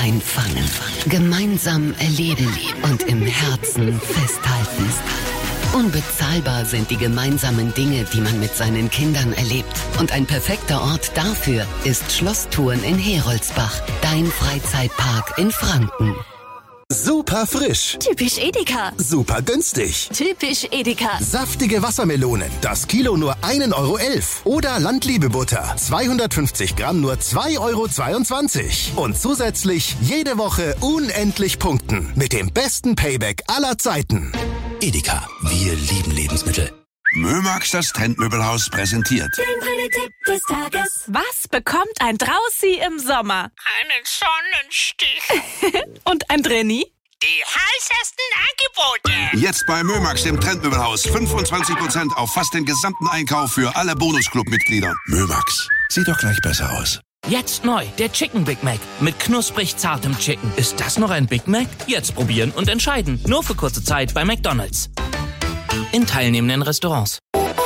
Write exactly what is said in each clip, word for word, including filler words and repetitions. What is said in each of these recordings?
einfangen, gemeinsam erleben und im Herzen festhalten. Unbezahlbar sind die gemeinsamen Dinge, die man mit seinen Kindern erlebt. Und ein perfekter Ort dafür ist Schlosstouren in Heroldsbach, dein Freizeitpark in Franken. Super frisch. Typisch Edeka. Super günstig. Typisch Edeka. Saftige Wassermelonen. Das Kilo nur ein Euro elf. Oder Landliebe-Butter. zweihundertfünfzig Gramm nur zwei Euro zweiundzwanzig. Und zusätzlich jede Woche unendlich punkten. Mit dem besten Payback aller Zeiten. Edeka. Wir lieben Lebensmittel. Mömax, das Trendmöbelhaus, präsentiert. Der Tipp des Tages. Was bekommt ein Draußi im Sommer? Einen Sonnenstich. Und ein Drenni? Die heißesten Angebote. Jetzt bei Mömax, dem Trendmöbelhaus. fünfundzwanzig Prozent auf fast den gesamten Einkauf für alle Bonusclub-Mitglieder. Mömax. Sieht doch gleich besser aus. Jetzt neu, der Chicken Big Mac mit knusprig zartem Chicken. Ist das noch ein Big Mac? Jetzt probieren und entscheiden. Nur für kurze Zeit bei McDonald's. In teilnehmenden Restaurants.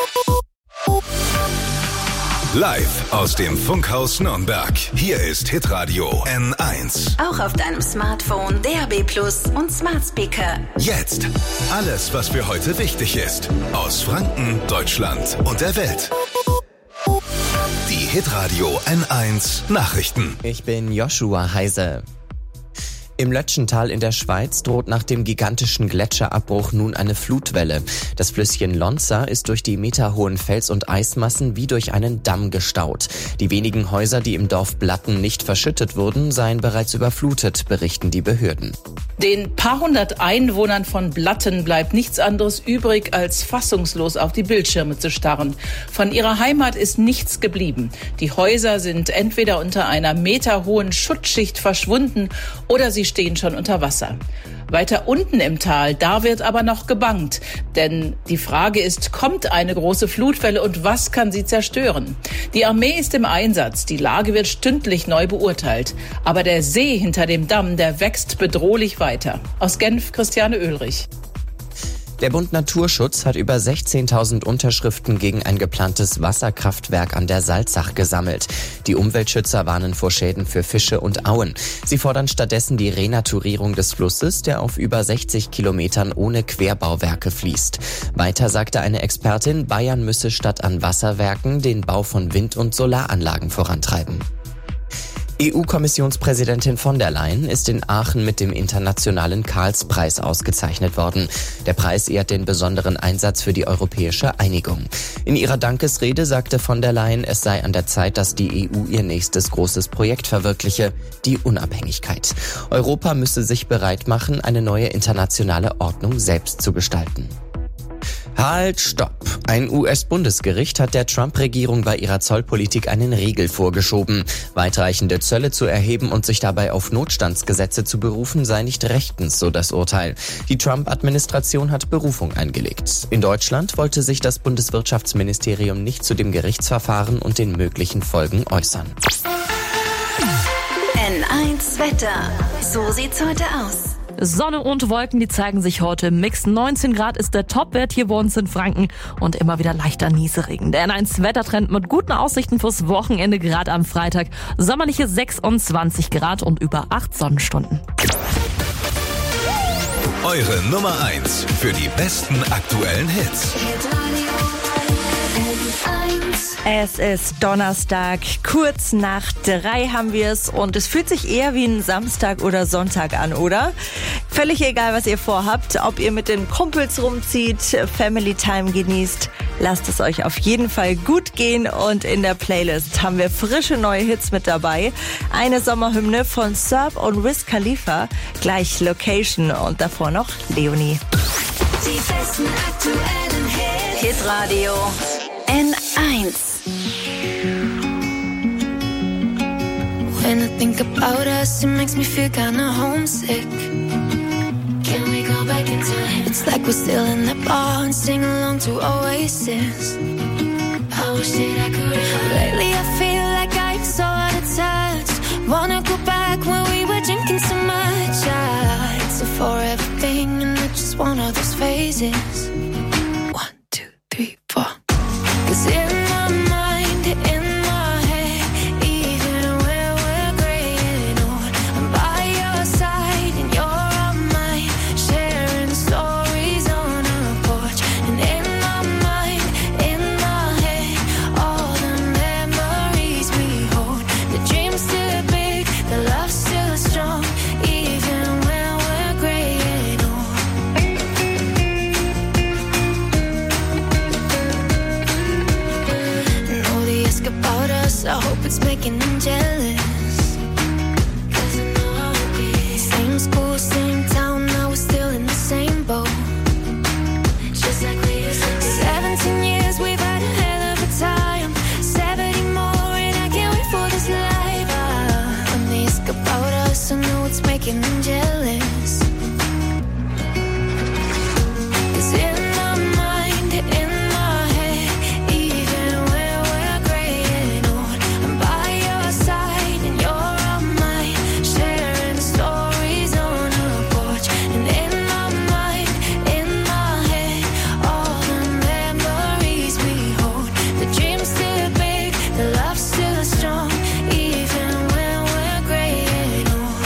Live aus dem Funkhaus Nürnberg. Hier ist Hitradio N eins. Auch auf deinem Smartphone, D A B Plus und Smart Speaker. Jetzt alles, was für heute wichtig ist. Aus Franken, Deutschland und der Welt. Die Hitradio N eins Nachrichten. Ich bin Joshua Heise. Im Lötschental in der Schweiz droht nach dem gigantischen Gletscherabbruch nun eine Flutwelle. Das Flüsschen Lonza ist durch die meterhohen Fels- und Eismassen wie durch einen Damm gestaut. Die wenigen Häuser, die im Dorf Blatten nicht verschüttet wurden, seien bereits überflutet, berichten die Behörden. Den paar hundert Einwohnern von Blatten bleibt nichts anderes übrig, als fassungslos auf die Bildschirme zu starren. Von ihrer Heimat ist nichts geblieben. Die Häuser sind entweder unter einer meterhohen Schutzschicht verschwunden oder sie stehen schon unter Wasser. Weiter unten im Tal, da wird aber noch gebangt. Denn die Frage ist, kommt eine große Flutwelle und was kann sie zerstören? Die Armee ist im Einsatz, die Lage wird stündlich neu beurteilt. Aber der See hinter dem Damm, der wächst bedrohlich weiter. Aus Genf, Christiane Oehlrich. Der Bund Naturschutz hat über sechzehntausend Unterschriften gegen ein geplantes Wasserkraftwerk an der Salzach gesammelt. Die Umweltschützer warnen vor Schäden für Fische und Auen. Sie fordern stattdessen die Renaturierung des Flusses, der auf über sechzig Kilometern ohne Querbauwerke fließt. Weiter sagte eine Expertin, Bayern müsse statt an Wasserwerken den Bau von Wind- und Solaranlagen vorantreiben. E U-Kommissionspräsidentin von der Leyen ist in Aachen mit dem internationalen Karls-Preis ausgezeichnet worden. Der Preis ehrt den besonderen Einsatz für die europäische Einigung. In ihrer Dankesrede sagte von der Leyen, es sei an der Zeit, dass die E U ihr nächstes großes Projekt verwirkliche, die Unabhängigkeit. Europa müsse sich bereit machen, eine neue internationale Ordnung selbst zu gestalten. Halt, stopp! Ein U S-Bundesgericht hat der Trump-Regierung bei ihrer Zollpolitik einen Riegel vorgeschoben. Weitreichende Zölle zu erheben und sich dabei auf Notstandsgesetze zu berufen, sei nicht rechtens, so das Urteil. Die Trump-Administration hat Berufung eingelegt. In Deutschland wollte sich das Bundeswirtschaftsministerium nicht zu dem Gerichtsverfahren und den möglichen Folgen äußern. N eins Wetter. So sieht's heute aus. Sonne und Wolken, die zeigen sich heute im Mix. neunzehn Grad ist der Topwert hier bei uns in Franken und immer wieder leichter Nieselregen. Der N eins Wettertrend mit guten Aussichten fürs Wochenende, gerade am Freitag. Sommerliche sechsundzwanzig Grad und über acht Sonnenstunden. Eure Nummer eins für die besten aktuellen Hits. Es ist Donnerstag, kurz nach drei haben wir es und es fühlt sich eher wie ein Samstag oder Sonntag an, oder? Völlig egal, was ihr vorhabt, ob ihr mit den Kumpels rumzieht, Family Time genießt, lasst es euch auf jeden Fall gut gehen und in der Playlist haben wir frische neue Hits mit dabei. Eine Sommerhymne von Surf und Wiz Khalifa, gleich Location und davor noch Leonie. Die besten aktuellen Hits. Hitradio N eins. When I think about us, it makes me feel kinda homesick. Can we go back in time? It's like we're still in the bar and sing along to Oasis. I wish that I could remember. Lately I feel like I'm so out of touch. Wanna go back when we were drinking so much. Yeah, it's a forever thing and it's just one of those phases. One, two, three, four. 'Cause in my mind, in my head, even when we're graying old, I'm by making them jealous. 'Cause in my mind, in my head, even where we're gray and old, I'm by your side and you're on mine, sharing stories on a porch. And in my mind, in my head, all the memories we hold. The dream's still big, the love's still strong, even when we're gray and old.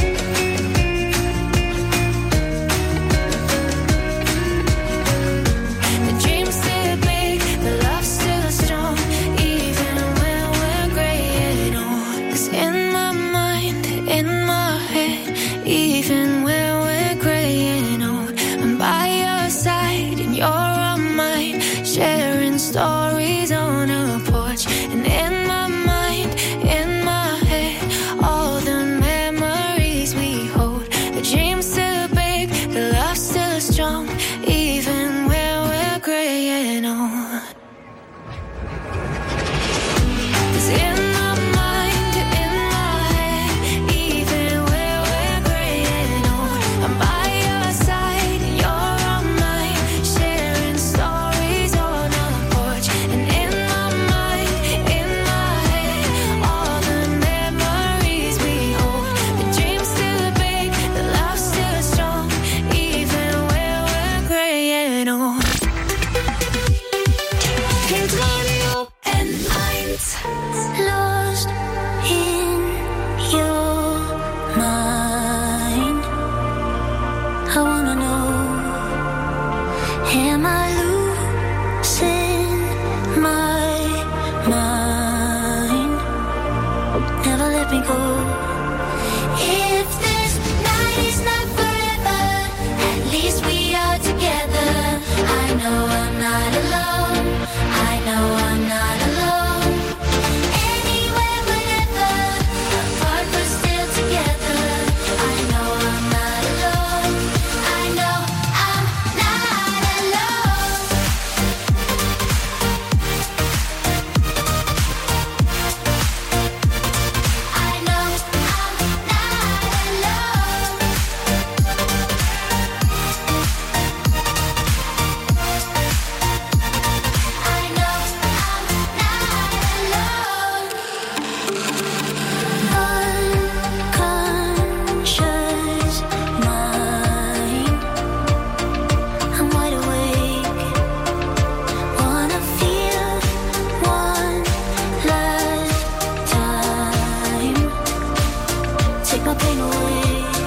The dream's still big, the love's still strong, even when we're gray and old. 'Cause in my mind, in my head, even when we're gray and old, I'm by your side and you're on mine, sharing stories on a porch. And in my mind, in my head, all the memories we hold. The dream's still big, the love's still strong, even when we're gray and old. 'Cause in my mind, in my head, even when we're gray and old, I'm by your side and you're on mine, sharing stories on a porch. And in my mind, in my head, all the memories we hold. The dream's still big, the love's still strong, even when we're gray and old. Hit Radio N eins. Lost in your mind, I wanna know, am I losing my mind? Never let me go. If this night is not forever, at least we are together. I know I'm not alone, I know I'm not alone. Anywhere, whenever, apart but still together. I know I'm not alone, I know I'm not alone. I know I'm not alone. I know I'm not alone. Unconscious mind, I'm wide awake. Wanna feel one last time. Take my pain away.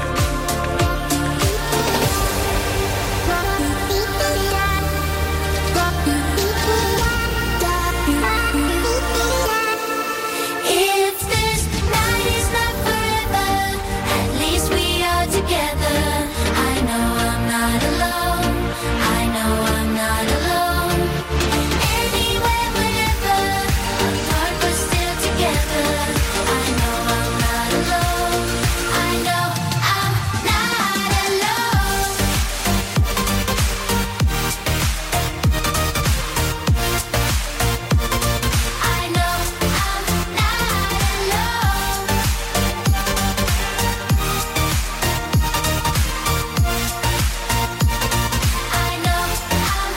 If this night is not forever, at least we are together. I know I'm not alone, I know I'm not alone. Anywhere, whenever, apart but still together. I know I'm not alone, I know I'm not alone. I know I'm not alone. I know I'm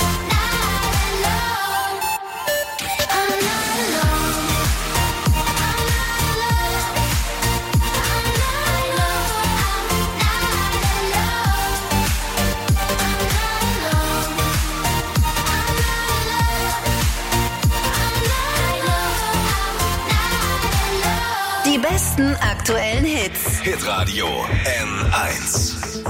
not alone. I'm not alone. I know I'm not alone. I'm not alone. Die besten aktuellen Hits. Hitradio N eins.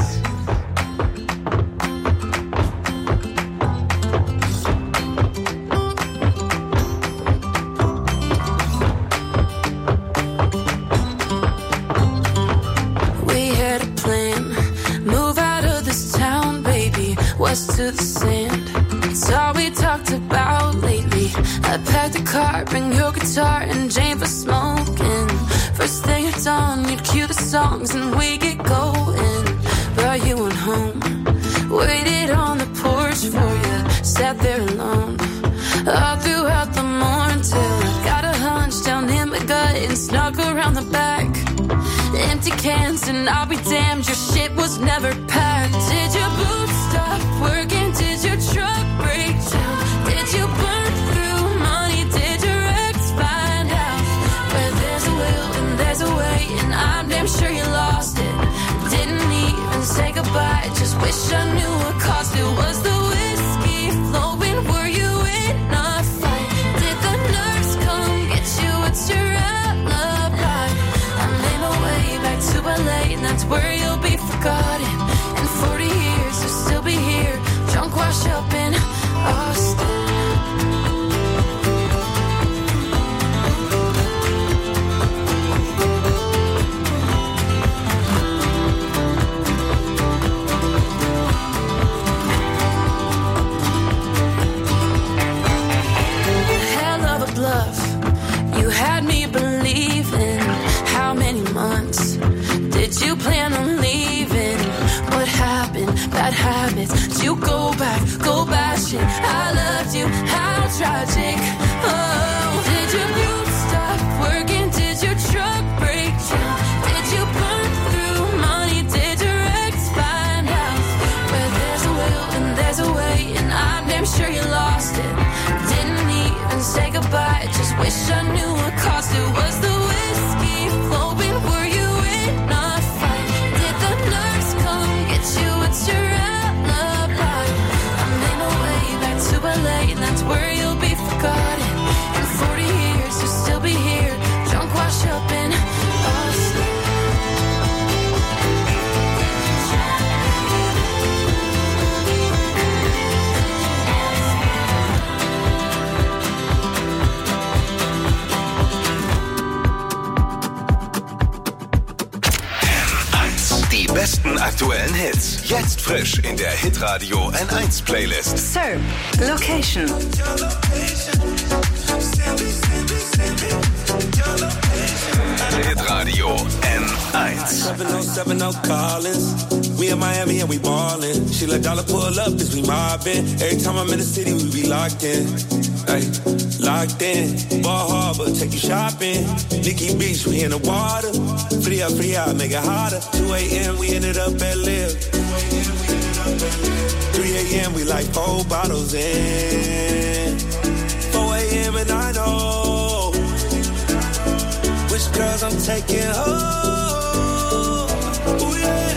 We had a plan, move out of this town, baby, west to the sand. It's all we talked about lately. I packed a car, bring your guitar and Jane for smoking. First thing at dawn, you'd cue the songs and we get going. Brought you on home, waited on the porch for you, sat there alone. All throughout the morning till I got a hunch down in my gut and snuck around the back. Empty cans years, and I'll be damned, your shit was never packed. Did your boots stop working? Did your truck break down? Did you burn through money? Did your ex find out? Where there's a will and there's a way, and I'm damn sure you lost it. Didn't even say goodbye, just wish I knew what caused it. Was the whiskey flowing? Were you in a fight? Did the nurse come get you? What's your alibi? I made my way back to L A, and that's where you'll be forgotten. In forty years, you'll still be here, drunk, washed up in Austin. You had me believing. How many months did you plan on leaving? What happened? Bad habits. Did you go back, go bashing? I loved you, how tragic. Oh, did your boots stop working? Did your truck break down? Did you burn through money? Did your ex find out? Where there's a will and there's a way, and I'm damn sure you lost it. Didn't even say goodbye, just wish I knew what caused it. Was the whiskey flowing? Were you in a fight? Did the nurse come get you? What's your alibi? I made my way back to L A, and that's where you'll be forgotten. In forty years, you'll still be here, drunk, washed up in Austin. Die besten aktuellen Hits. Jetzt frisch in der Hitradio N eins Playlist. Serb Location. Hitradio N eins. seven oh seven oh Collins. We in Miami and we ballin'. She let dollar pull up as we mobbin'. Every time I'm in the city, we be locked in. Ay, locked in. Ball Harbor, take you shopping. Nikki Beach, we in the water. Fria, fria, make it hotter. two a.m. we ended up at Live. three a.m. we like four bottles in. four a.m. and I know which girls I'm taking home. Ooh, yeah.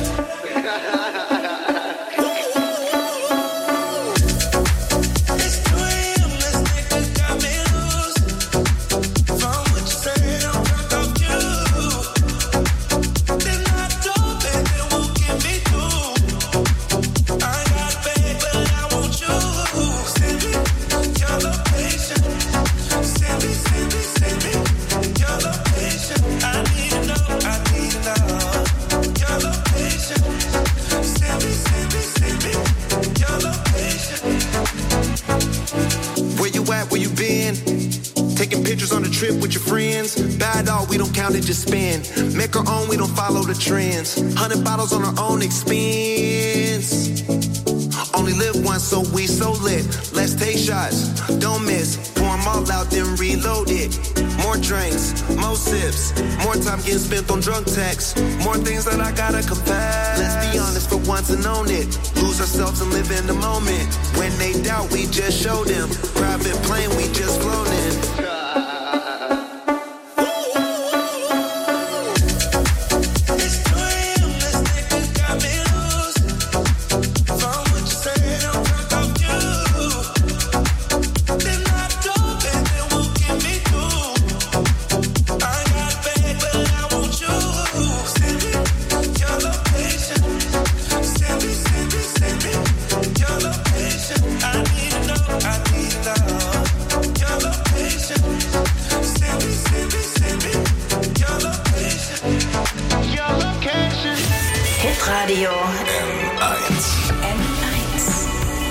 With your friends, bad dog, we don't count it, just spend. Make our own, we don't follow the trends. Hundred bottles on our own expense. Only live once, so we so lit. Let's take shots, don't miss. Pour them all out, then reload it. More drinks, more sips. More time getting spent on drunk texts. More things that I gotta confess. Let's be honest for once and own it. Lose ourselves and live in the moment. When they doubt, we just show them. Private plane, we just flown in. Radio N eins. N eins.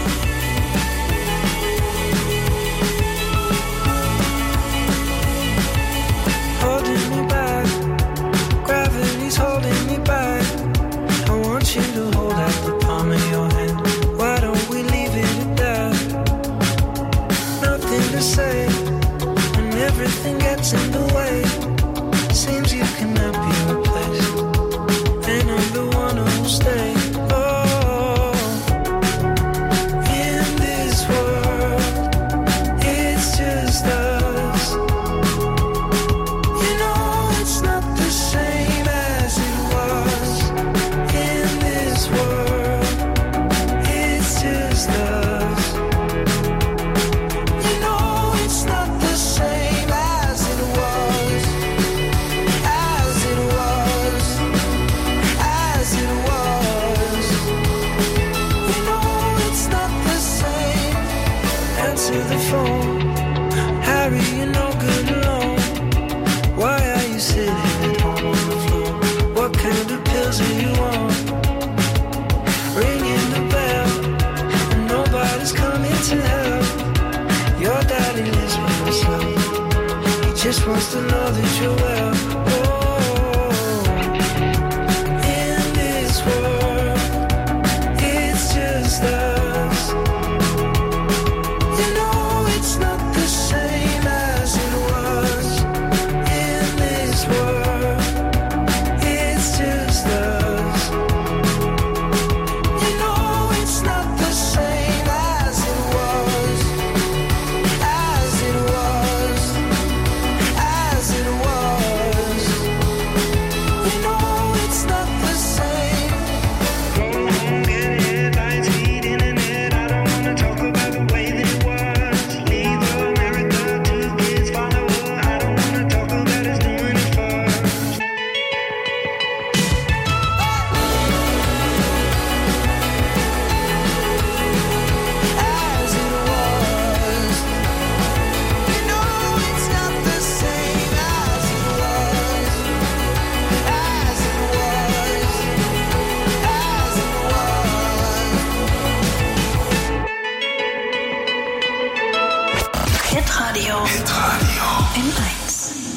Holding me back, gravity's holding me back. I want you to hold out the palm of your hand. Why don't we leave it at that? Nothing to say when everything gets in the way. Seems you cannot be replaced. just wants to know that you're well. Oh, in this world, it's just us. You know it's not the same as it was. In this world, it's just us. You know it's not the same as it was. As it was. As it was. You know it's not the same. Go home, get headlines, feed internet. I don't wanna talk about the way that it was. Leave America, two kids follow her. I don't wanna talk about us doing it first. As it was. You know it's not the same as it was. As it was. As it was. Hitradio. Hitradio. N eins.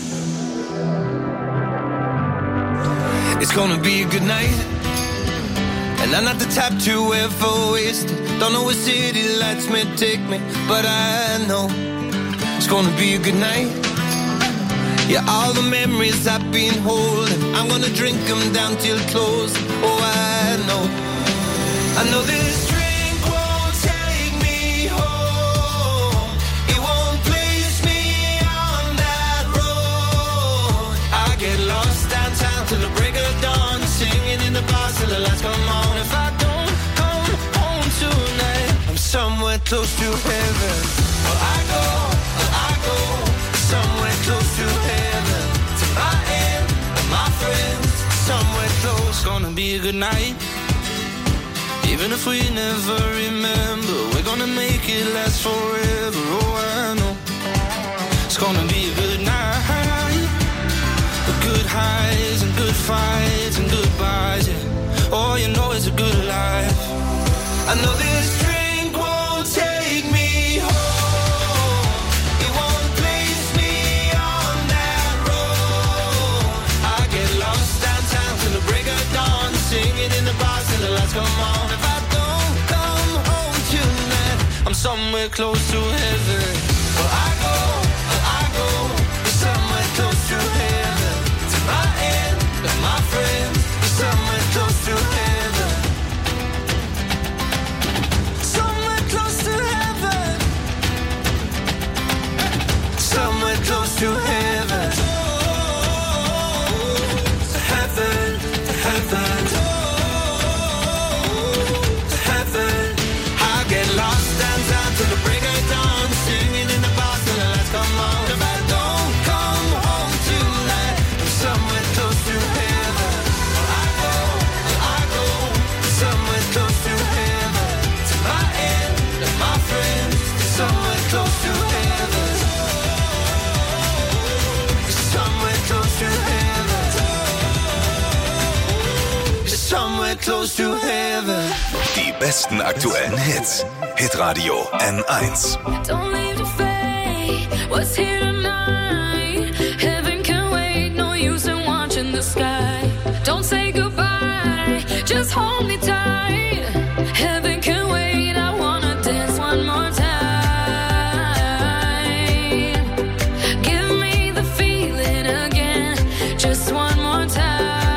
It's gonna be a good night, and I'm not the type to ever waste it. Don't know where city lights may take me, but I know it's gonna be a good night. Yeah, all the memories I've been holding, I'm gonna drink them down till close. Oh, I know, I know this drink won't take me home. It won't place me on that road. I get lost downtown till the break of dawn, singing in the bars till the lights come on. If I don't come home tonight, I'm somewhere close to heaven. Well, I go, well, I go somewhere close to heaven. To my end, and my friends, somewhere close. Gonna be a good night. Even if we never remember, we're gonna make it last forever. Oh, I know it's gonna be a good night. The good highs and good fights and goodbyes, yeah. Oh, you know it's a good life. I know this drink won't take me home. It won't place me on that road. I get lost downtown till the break of dawn, singing in the bars till the lights come on. If I don't come home tonight, I'm somewhere close to heaven. Well, I go, well, I go somewhere close to heaven. To my end, and my friends, somewhere close to heaven. Somewhere close to heaven. Somewhere close to heaven. Heaven, heaven. Heaven. I get lost downtown till the break of dawn, singing in the bars till the lights come on. If I don't come home tonight, I'm somewhere close to heaven. Well, I go, well, I go somewhere close to heaven. To my end and my friends, somewhere close to heaven. Somewhere close to heaven. Somewhere close to heaven. Die besten aktuellen Hits. Hitradio N eins. Don't leave the fade. What's here tonight? Heaven can wait. No use in watching the sky. Don't say goodbye. Just hold me tight. Heaven can wait. I wanna dance one more time. Give me the feeling again. Just one more time.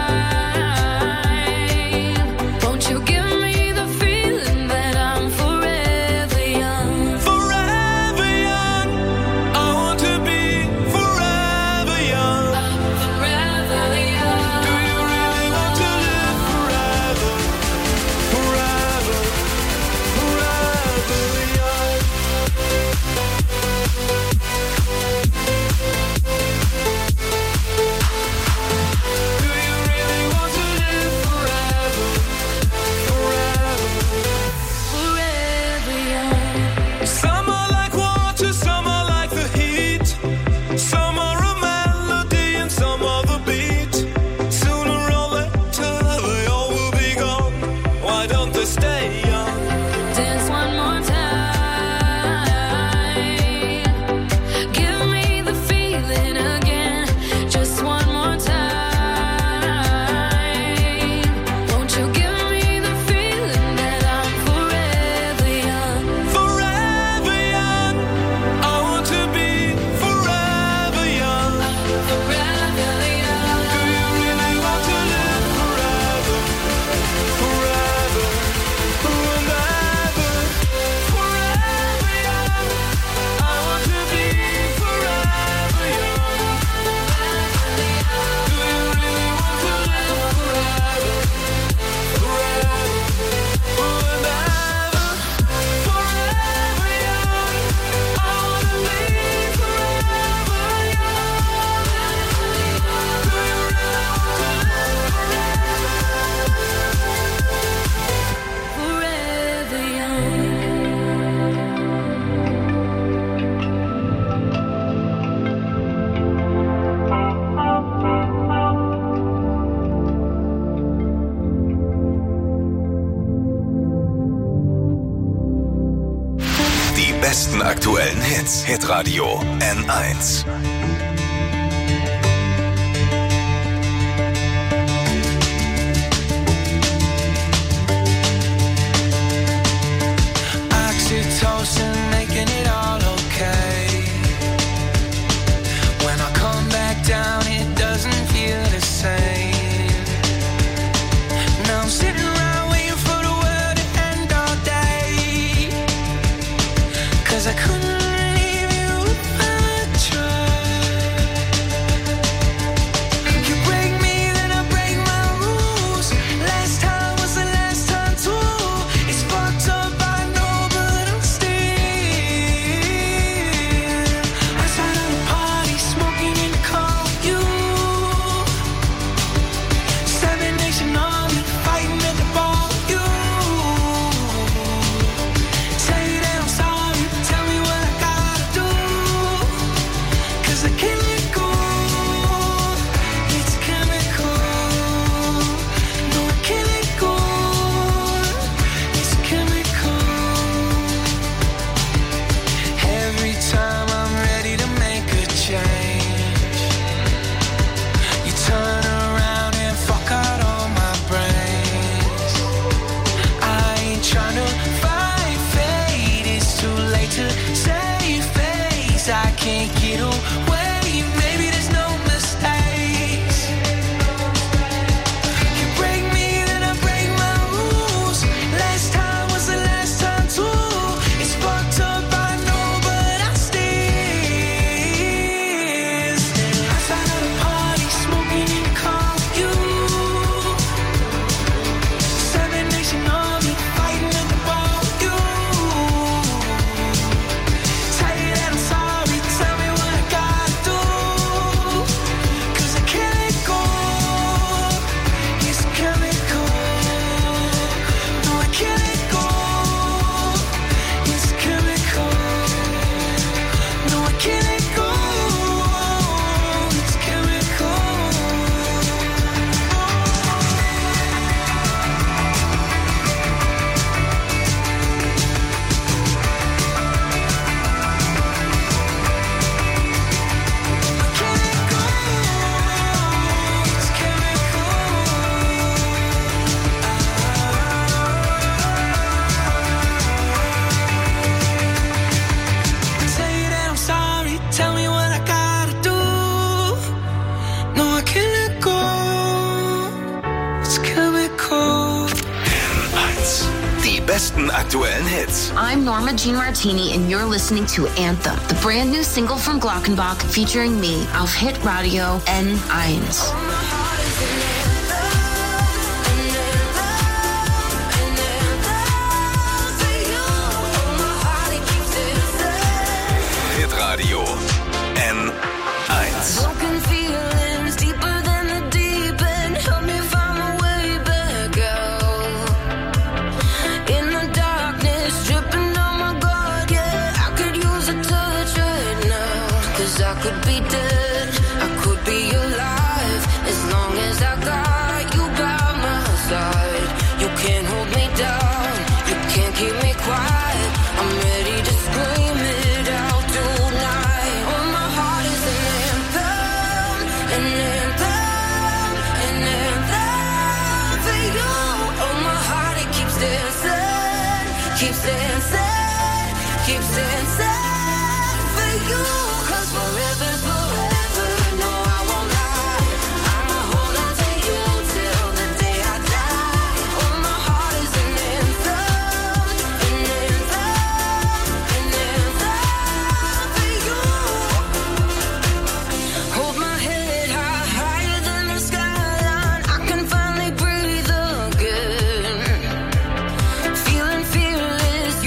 Won't you give me the feeling that I'm forever young? Forever young. I want to be forever young. Forever young. Do you really want to live forever? besten aktuellen Hits. Hitradio N eins. Oxytocin making it all okay. When I come back down, it doesn't feel the same. Now I'm sitting around waiting for the world to end all day. Cause I couldn't leave you if I tried. You break me, then I break my rules. Last time was the last time too. It's fucked up, I know, but I'm still outside of the party, smoking in the car with you. Seven Nation Army, fighting at the bar with you. Say that I'm sorry, tell me what I gotta do. Cause I can't let go, it's chemical. No, I can't let go, it's chemical. Every time I'm ready to make a change, you turn around and fuck out all my brains. I ain't tryna fight fate, it's too late to save face. I can't get away, maybe there's no mistakes. You break me, then I break my rules. Last time was the last time too. It's fucked up, I know, but I still outside of the party, smoking in the car with you. Seven Nation Army, fighting at the bar with you. Tell you that I'm sorry, tell me what I gotta do. Cause I can't let go, it's chemical. No, I can't let go, it's chemical. No, I can't let go, it's chemical. Tell you that I'm sorry, tell me what I gotta do. No, I can't let go, it's chemical. N eins. Die besten aktuellen Hits. I'm Norma Jean Martini, and you're listening to Anthem, the brand new single from Glockenbach featuring me auf Hitradio N eins. Hitradio N eins. Broken feelings deeper than the deep end. Help me find my way back out. In the darkness, dripping on my guard, yeah. I could use a touch right now. Cause I could be dead, I could be alive. As long as I got you by my side. You can't hold me down, you can't keep me quiet. I'm ready to scream it out tonight. Oh, my heart is an anthem, an anthem, an anthem for you. Oh, my heart, it keeps dancing, keeps dancing, keeps dancing for you. Cause forever's forever, no, I won't lie. I'ma hold on to you till the day I die. Oh, my heart is an anthem, an anthem, an anthem for you. Hold my head high, higher than the skyline. I can finally breathe again. Feeling fearless,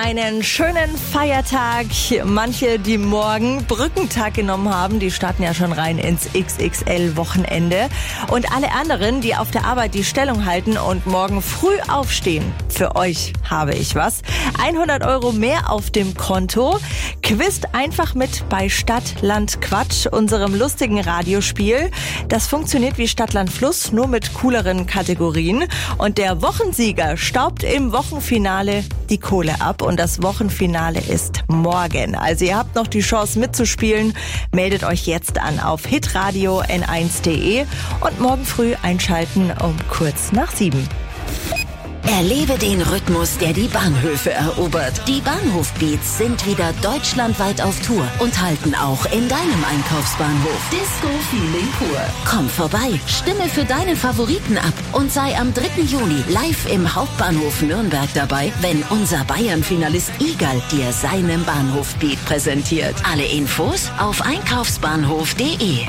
einen schönen Feiertag. Manche, die morgen Brückentag genommen haben, die starten ja schon rein ins X X L-Wochenende. Und alle anderen, die auf der Arbeit die Stellung halten und morgen früh aufstehen, für euch habe ich was. hundert Euro mehr auf dem Konto. Quizzt einfach mit bei Stadt, Land, Quatsch, unserem lustigen Radiospiel. Das funktioniert wie Stadt, Land, Fluss, nur mit cooleren Kategorien. Und der Wochensieger staubt im Wochenfinale die Kohle ab. Und das Wochenfinale ist morgen. Also ihr habt noch die Chance mitzuspielen. Meldet euch jetzt an auf hitradio n eins punkt de und morgen früh einschalten um kurz nach sieben. Erlebe den Rhythmus, der die Bahnhöfe erobert. Die Bahnhof-Beats sind wieder deutschlandweit auf Tour und halten auch in deinem Einkaufsbahnhof. Disco Feeling pur. Komm vorbei, stimme für deine Favoriten ab und sei am dritten Juli live im Hauptbahnhof Nürnberg dabei, wenn unser Bayern-Finalist Igal dir seinen Bahnhof-Beat präsentiert. Alle Infos auf einkaufsbahnhof punkt de.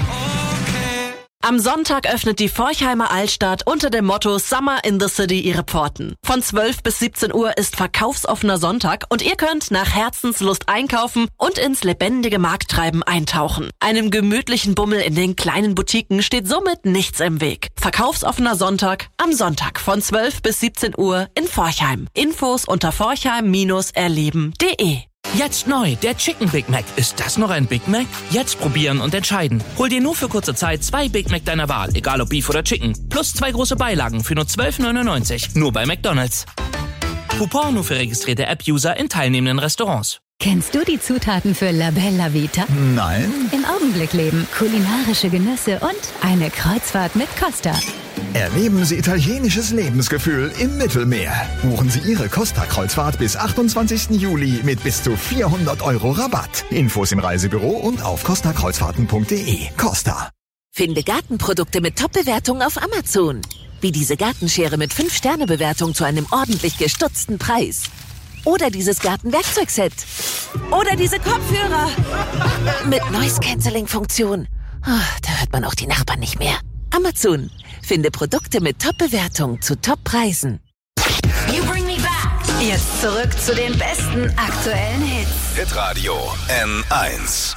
Am Sonntag öffnet die Forchheimer Altstadt unter dem Motto Summer in the City ihre Pforten. Von zwölf bis siebzehn Uhr ist verkaufsoffener Sonntag und ihr könnt nach Herzenslust einkaufen und ins lebendige Markttreiben eintauchen. Einem gemütlichen Bummel in den kleinen Boutiquen steht somit nichts im Weg. Verkaufsoffener Sonntag am Sonntag von zwölf bis siebzehn Uhr in Forchheim. Infos unter forchheim erleben punkt de. Jetzt neu, der Chicken Big Mac. Ist das noch ein Big Mac? Jetzt probieren und entscheiden. Hol dir nur für kurze Zeit zwei Big Mac deiner Wahl, egal ob Beef oder Chicken. Plus zwei große Beilagen für nur zwölf neunundneunzig. Nur bei McDonald's. Coupon nur für registrierte App-User in teilnehmenden Restaurants. Kennst du die Zutaten für La Bella Vita? Nein. Im Augenblick leben, kulinarische Genüsse und eine Kreuzfahrt mit Costa. Erleben Sie italienisches Lebensgefühl im Mittelmeer. Buchen Sie Ihre Costa-Kreuzfahrt bis achtundzwanzigsten Juli mit bis zu vierhundert Euro Rabatt. Infos im Reisebüro und auf costa kreuzfahrten punkt de. Costa. Finde Gartenprodukte mit Top-Bewertung auf Amazon. Wie diese Gartenschere mit fünf Sterne Bewertung zu einem ordentlich gestutzten Preis. Oder dieses Gartenwerkzeugset. Oder diese Kopfhörer. Mit Noise-Canceling-Funktion. Oh, da hört man auch die Nachbarn nicht mehr. Amazon. Finde Produkte mit Top-Bewertung zu Top-Preisen. You bring me back. Jetzt zurück zu den besten aktuellen Hits. Hitradio N eins.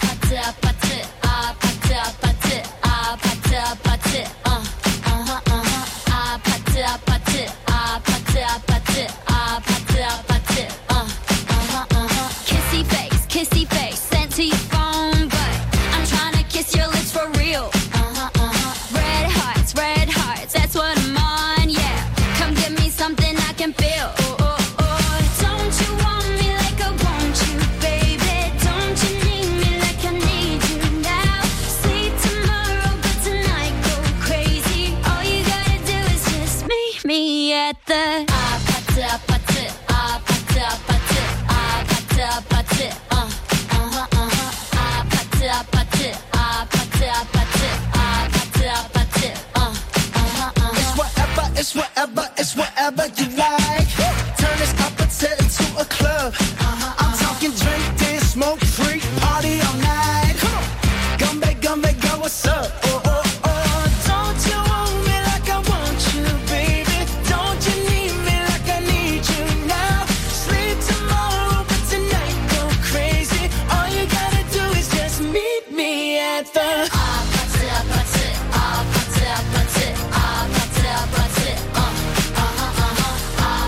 Kissy face, kissy face, sent to your phone, but I'm trying to kiss your lips for real. Red hearts, red hearts, that's what I'm on, yeah. Come give me something I can feel. Oh, oh, oh. Don't you want me like I want you, baby? Don't you need me like I need you now? Sleep tomorrow, but tonight go crazy. All you gotta do is just meet me at the ah, pata, pata, ah, pata, pata, ah, pata, pata, uh, uh-huh, uh-huh, ah, pata, pata, ah, pata, pata, ah, pata, pata, uh, uh-huh, uh-huh. It's whatever, it's whatever, it's whatever you like. Turn this up into a club. I'm talking drink, dance, smoke, freak, party all night. Come on, come back, come back, girl, what's up? Oh, oh, oh, don't you want me like I want you, baby? Don't you need me like I need you now? Sleep tomorrow, but tonight go crazy. All you gotta do is just meet me at the ah, pata, pata, ah, pata, pata, ah, pata, pata, uh, uh-huh, uh-huh, ah,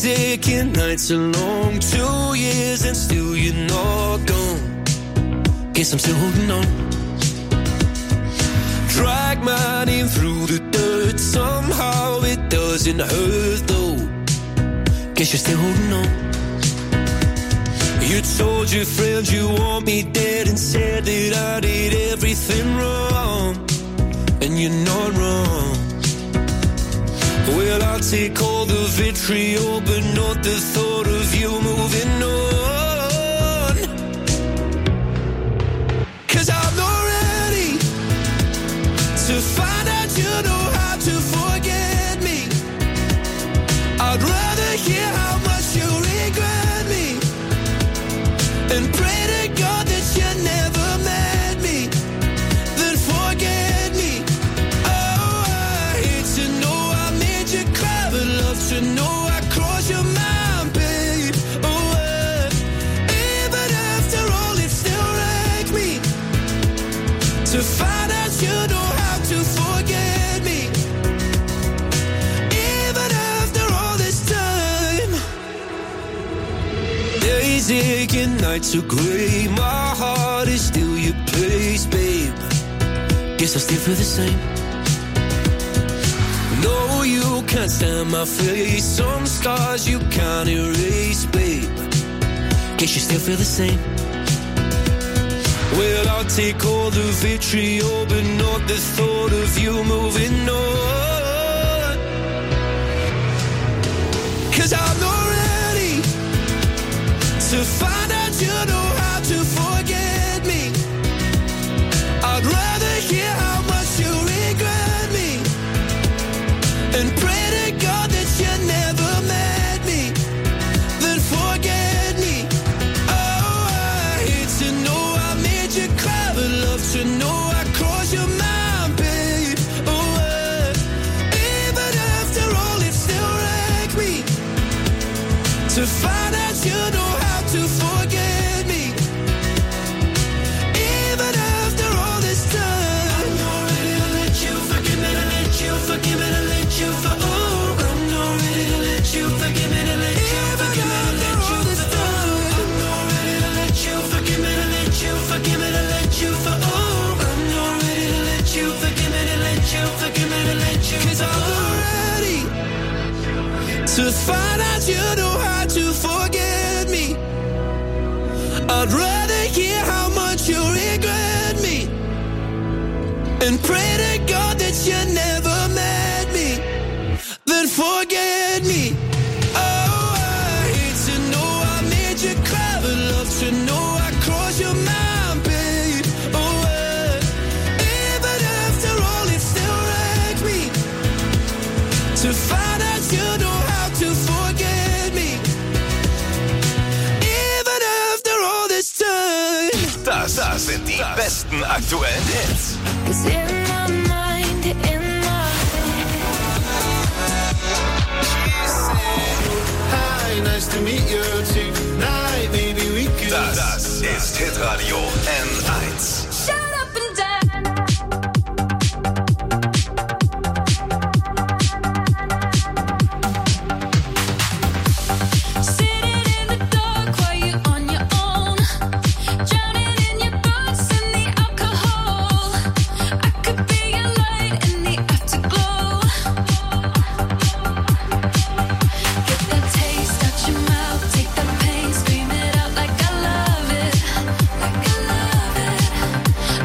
Days aching, nights are long. Two years and still you're not gone. Guess I'm still holding on. Drag my name through the dirt. Somehow it doesn't hurt though. Guess you're still holding on. You told your friends you want me dead and said that I did everything wrong. And you're not wrong. Well, I'll take all the vitriol, but not the thought of you moving on. 'Cause I'm not ready to find out you know how to forget me. I'd rather hear how much you regret me and pray to God that you never met me, then forget me. Oh, I hate to know I made you cry, but love to know I crossed your mind, babe. Oh, uh, even after all, it still wrecked me to find out you know how to forget me. Even after all this time, days aching, nights are gray. My heart is still your place, babe. Guess I still feel the same. No, you can't stand my face. Some scars you can't erase, babe. Guess you still feel the same. Well, I'll take all the vitriol, but not the thought of you moving on. 'Cause I'm not ready to find out you know how to forget me. I'd rather hear how much you regret me and pray to God that you never met me, then forget me. Oh, I hate to know I made you cry, but love to know I crossed your mind, babe. Oh, uh, even after all, it still wrecked me to find out you know how to forget me. Even after all this time, I'm not ready to let you forgive me, to let you forgive me, to let you for oh, I'm not ready to let you forgive me, to let you forgive me, to let you for oh, I'm not ready to let you forgive me, to let you forgive me, to let you for oh, I'm not ready to let you forgive me, to let you forgive me, to let you 'cause I'm not ready to find out you know how to forget me. I'd rather hear how much you regret me and pray to God that you never met me, then forget me. Oh, I hate to know I made you cry, but love to know I crossed your mind, babe. Oh, uh, even after all, it still wrecked me to find out you know how to forget me. Even after all this time. Das, das sind die besten aktuellen Hits. 'Cause in my mind, in my Hi, nice to meet you tonight. Maybe we could. Das, das ist Hitradio N eins. shut up and down. Sitting in the dark while you're on your own, drowning in your thoughts and the alcohol. I could be your light in the afterglow. Get that taste out your mouth, take that pain, scream it out like I love it, like I love it.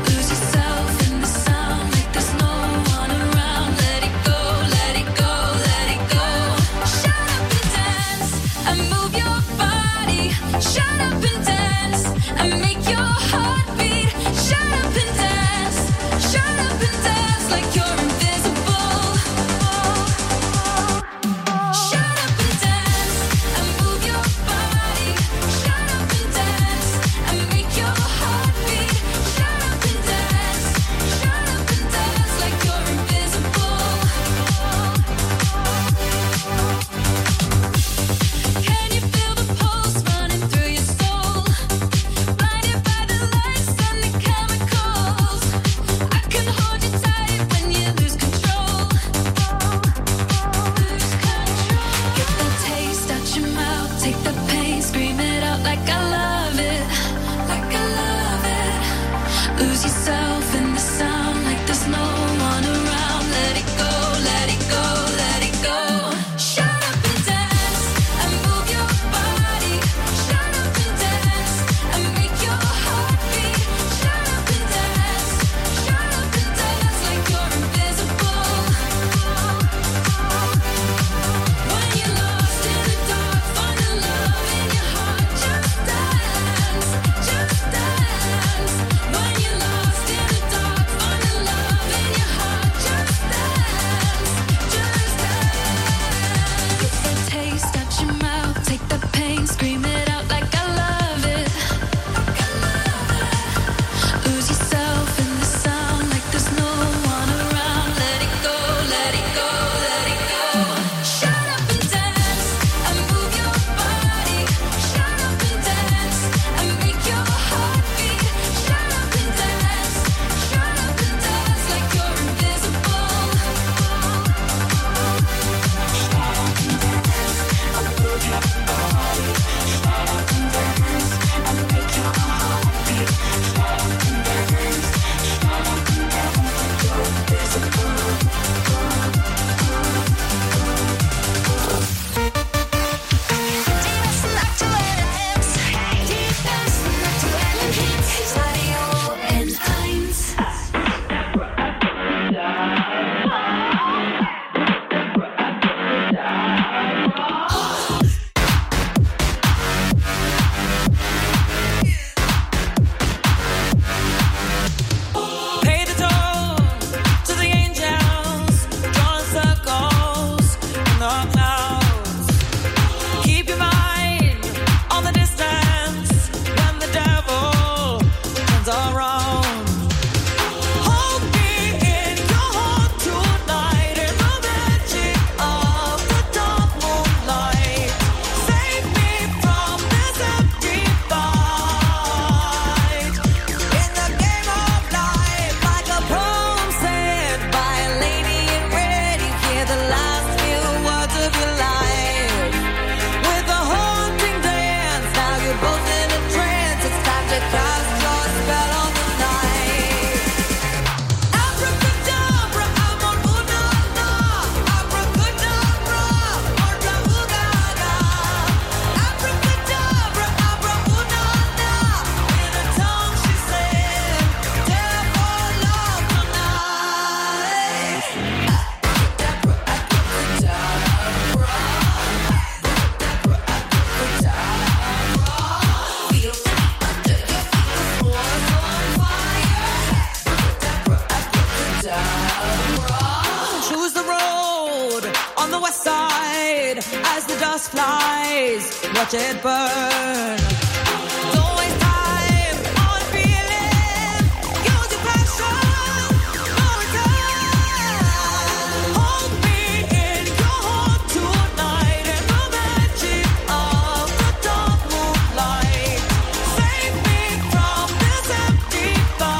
dust flies, watch it burn. Don't waste time on feeling, use your passion for return. Hold me in your heart tonight in the magic of the dark moonlight. Save me from this empty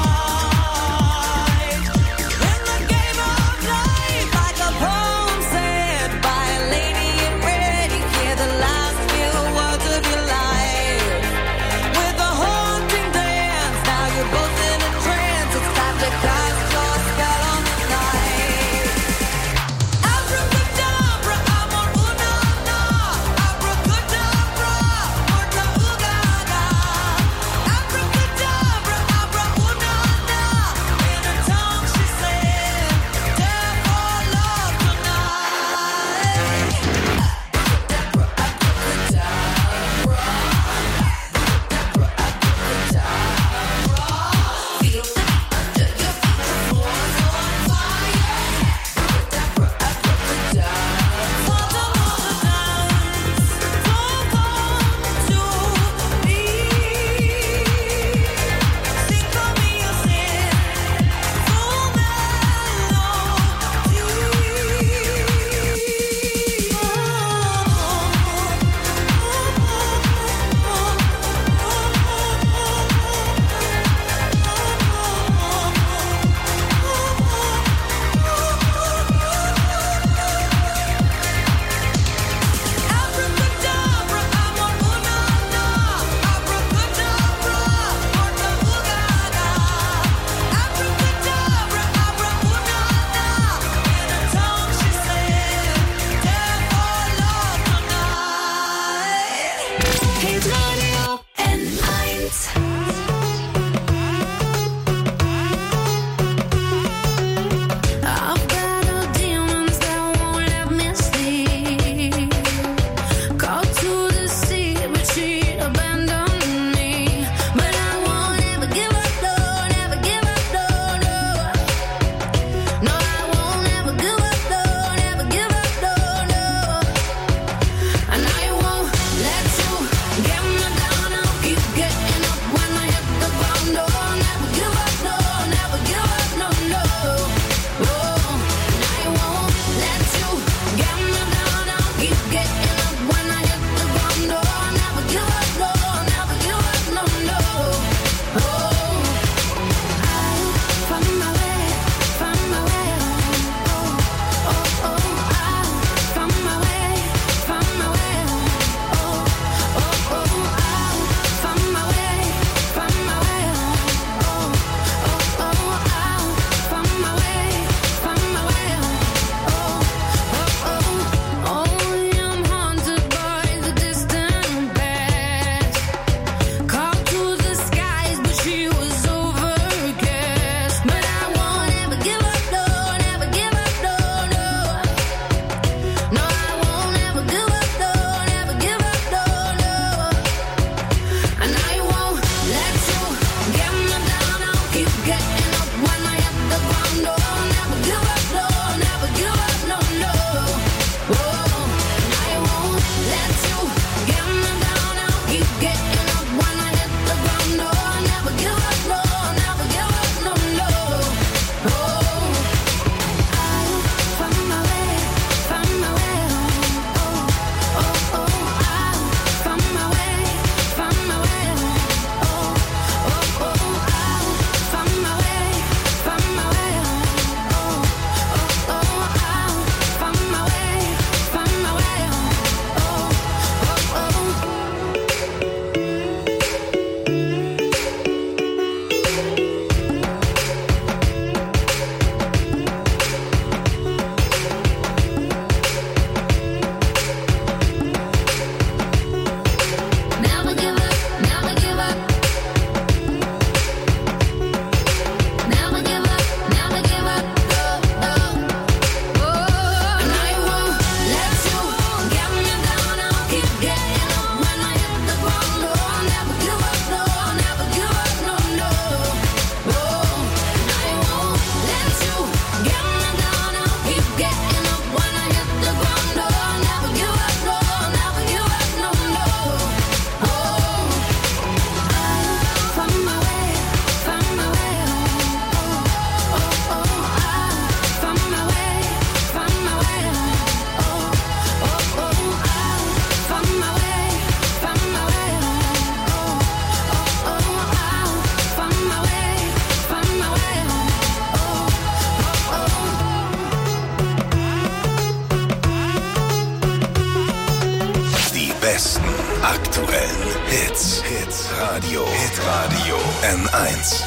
fight. In the game of life, like a poem said by a lady in red, you hear the last few words of your life. aktuellen Hits. Hits Radio. Hitradio N eins.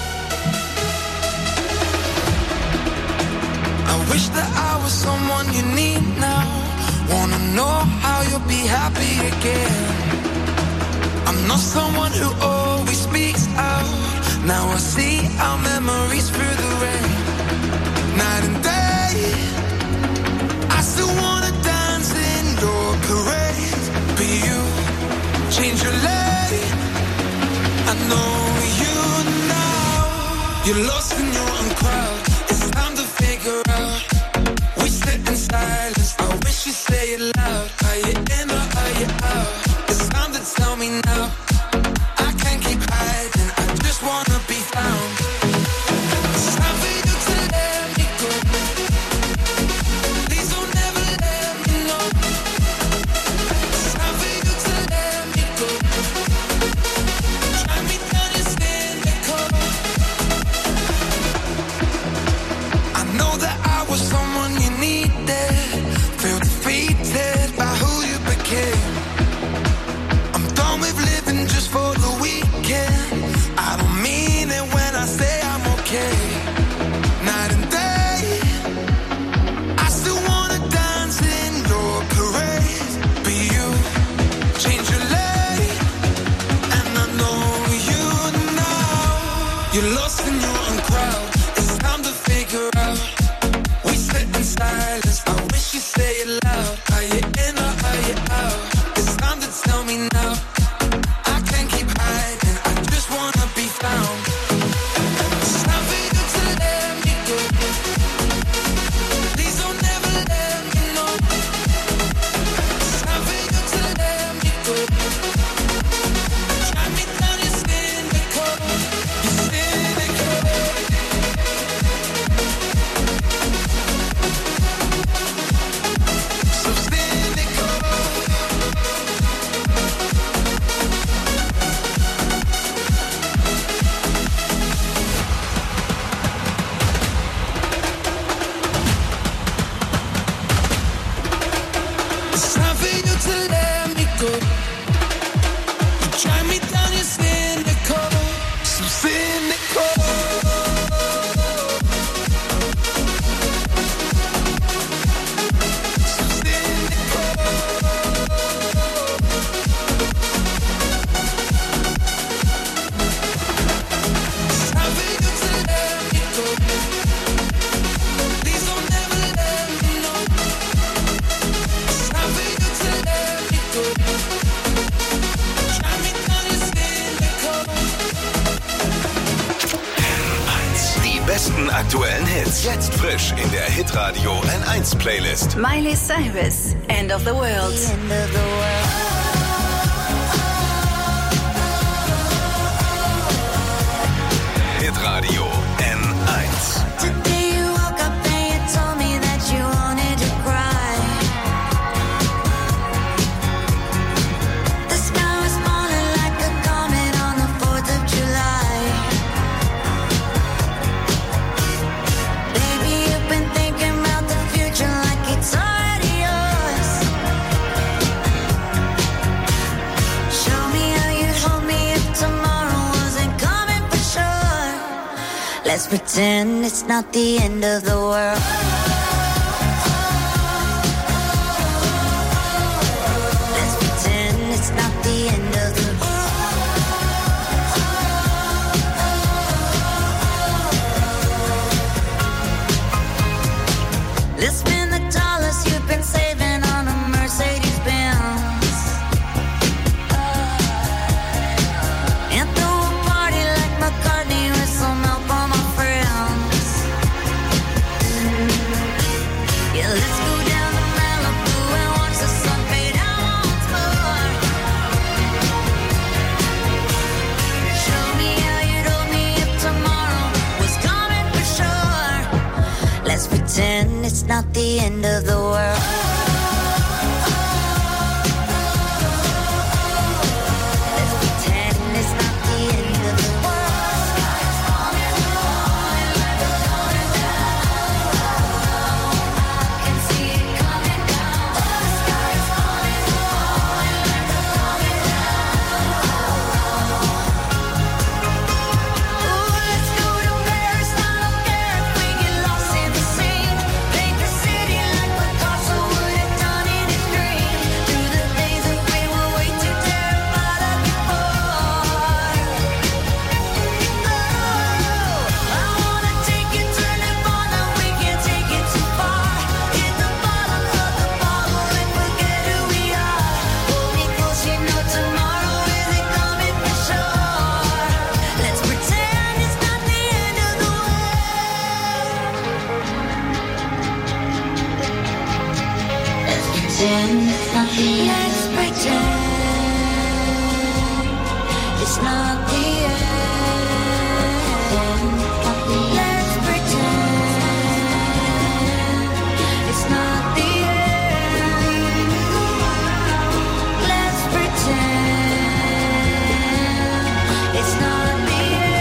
I wish that I was someone you need now. Wanna know how you'll be happy again. I'm not someone who always speaks out. Now I see our memories through the rain. Night and day, I still wanna dance in your parade. But you change your lane. I know you now. You're lost in your own crowd. It's time to figure out. We sit in silence. I wish you say it loud. Are you in or are you out? It's time to tell me now. I can't keep hiding. I just wanna be found. It's time for you to let me go. Please don't ever let me know. It's time for you to let me go. Try me down, you're cynical. I know that I was someone you needed. Feel defeated by who you became. I'm done with living just for the weekend. I don't mean it when I say I'm okay. Night and day, I still wanna dance in your parade. But you change your lane, and I know you now. You're lost in your own crowd. It's time to figure out. We sit in silence. I wish you say it loud. Are you in or are you out? It's time to tell me now. I can't keep hiding. I just wanna be found. It's time for you to let me go. Please don't ever let me know. It's time for you to let me go. Try me down, you're cynical. You're cynical. So cynical. It's time for you to let me go. You try me down, you're cynical. So cynical. So cynical. It's time for you to let me go. Please don't ever let me know. It's time for you to let me go. Try me down, you're cynical. Die besten aktuellen Hits. Jetzt frisch in der Hitradio N eins Playlist. Miley Cyrus, End of the World. Hitradio N eins. Today you woke up and you told me that you wanted to cry. The sky was falling like a comet on the fourth of July. Baby, you've been thinking about the future like it's already yours. Show me how you'd hold me if tomorrow wasn't coming for sure. Let's pretend it's not the end of the world. Let's pretend it's not the end of the world. Let's spend the dollars you've been saving on a Mercedes Benz. And throw a party like McCartney with some help from my friends. Yeah, let's go down to Malibu and watch the sun fade out once more. Show me how you'd hold me if tomorrow was coming for sure. Let's pretend it's not the end of the world. Let's pretend it's not the end of the world. Sky's falling, falling like a falling down. I can see it coming down. The sky's falling, falling like a falling down. Let's pretend it's not the end. Let's pretend it's not the end. Let's pretend it's not the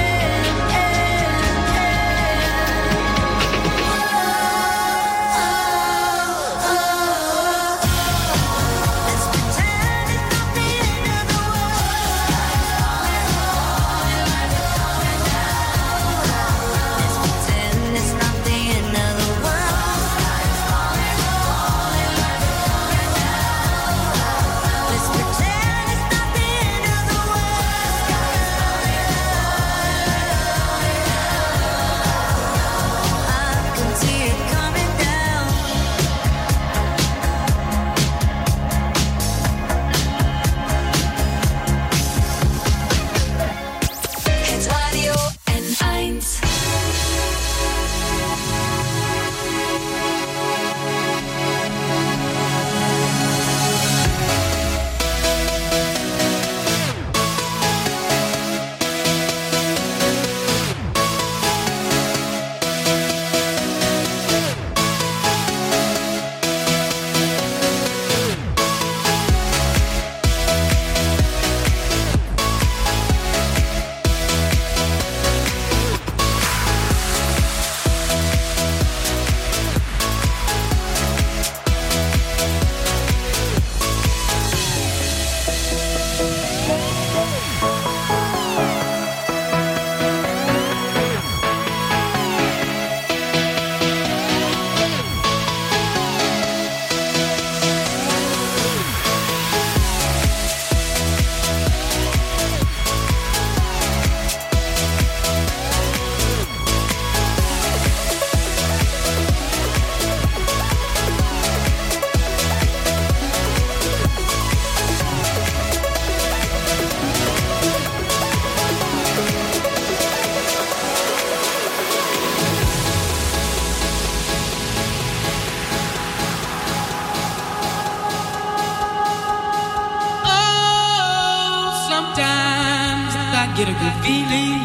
get a good feeling,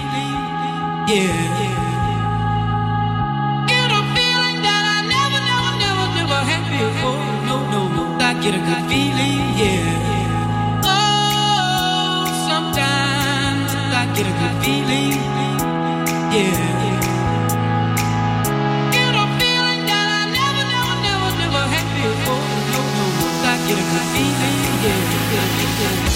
yeah. Get a feeling that I never, never, never, never had before. No, no, no, I get a good feeling, yeah. Oh, sometimes I get a good feeling, yeah. Get a feeling that I never, never, never, never had before. No, no, no, I get a good feeling, yeah, yeah, yeah.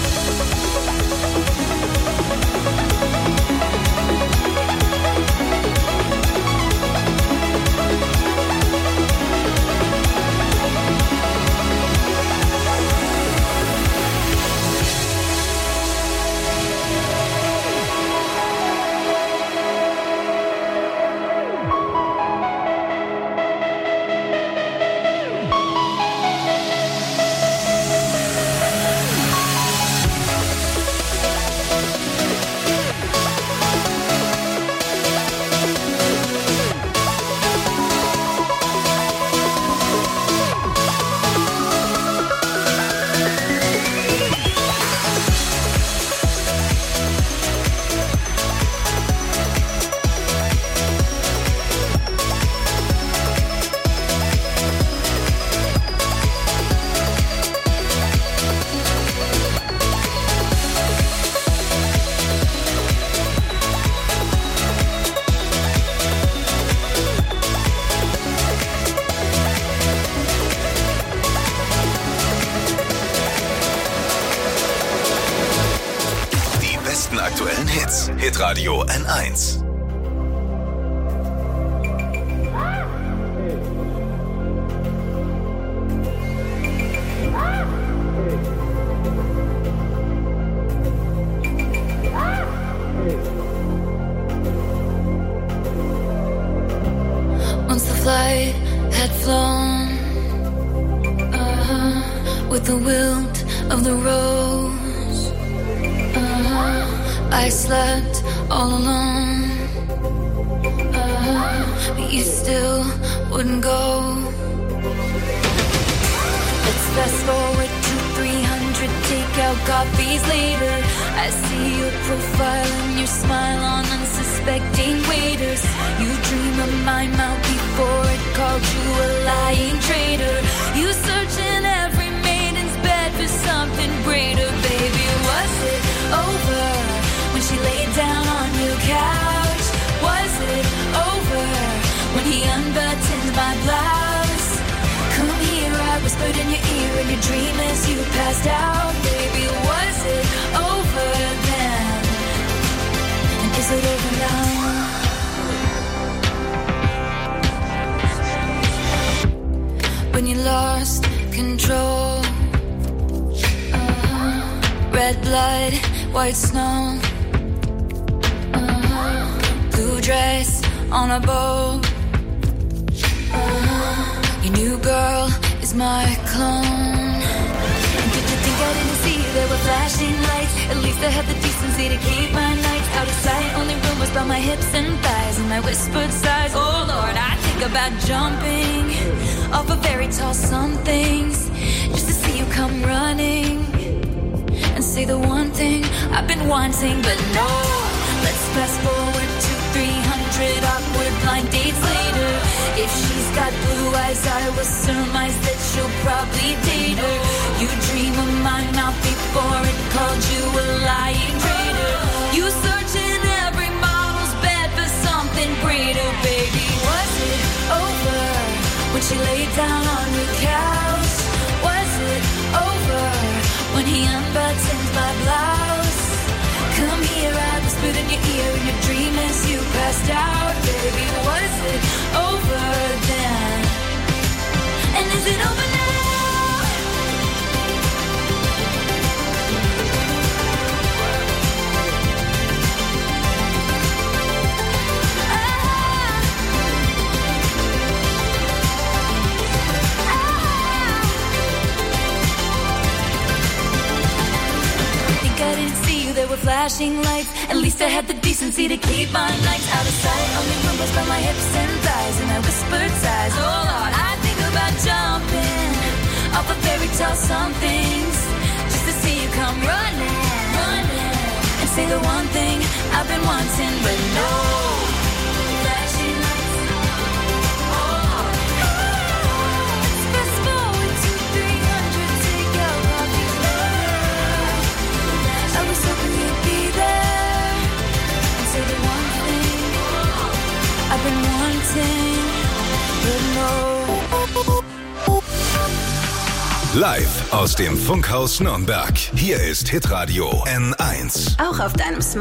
Aktuellen Hits. Hitradio N eins. Once the flight had flown, uh-huh, with the wilt of the rose, uh-huh, I slept all alone, uh-huh, but you still wouldn't go. It's fast forward to three hundred takeout coffees later. I see your profile and your smile on unsuspecting waiters. You dream of my mouth before it called you a lying traitor. You search in every maiden's bed for something greater. Baby, was it over when she laid down on your couch? Was it over when he unbuttoned my blouse? Come here, I whispered in your ear in your dream as you passed out. Baby, was it over then? And is it over now? When you lost control, uh-huh. Red blood, white snow, uh-huh. Blue dress on a boat, uh-huh. Your new girl is my clone. And did you think I didn't see there were flashing lights? At least I had the decency to keep my nights out of sight. Only rumors about my hips and thighs and my whispered sighs. Oh Lord, I think about jumping off of very tall somethings just to see you come running and say the one thing I've been wanting. But no, let's fast forward to three hundred awkward blind dates later. If she's got blue eyes, I will surmise that she'll probably date her. You dream of my mouth before it called you a lying traitor. You search in every model's bed for something greater. Baby, was it over when she laid down on your couch? Was it over when he unbuttoned my blouse? Come here, I whispered in your ear in your dream as you passed out. Baby, was it over then? And is it over now? I didn't see you, there were flashing lights. At least I had the decency to keep my nights out of sight. Only rumors about my hips and thighs and my whispered sighs. Oh Lord, I think about jumping off of fairy tale somethings just to see you come running, running and say the one thing I've been wanting. But no flashing lights. Oh, let's fast forward to three hundred takeout coffees. I was hoping you'd be there and say the one thing I've been wanting, but no. Live aus dem Funkhaus Nürnberg. Hier ist Hitradio N eins. Auch auf deinem Smartphone.